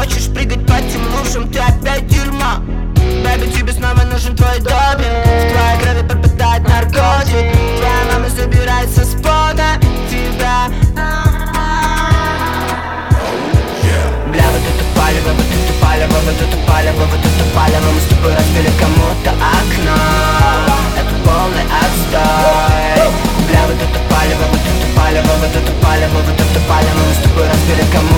хочешь прыгать по темнувшим, ты опять дерьмо. Бэби, тебе снова нужен твой допинг. В твоей крови пропадает наркотик. Твоя мама собирается с пота тебя. Бля, вот это палево, вот это палево, вот это палево, вот это палево. Мы с тобой разбили кому-то окно. Это полный отстой. Бля, вот это палево, вот это палево, вот это палево, вот это палево. Мы с тобой разбили кому-то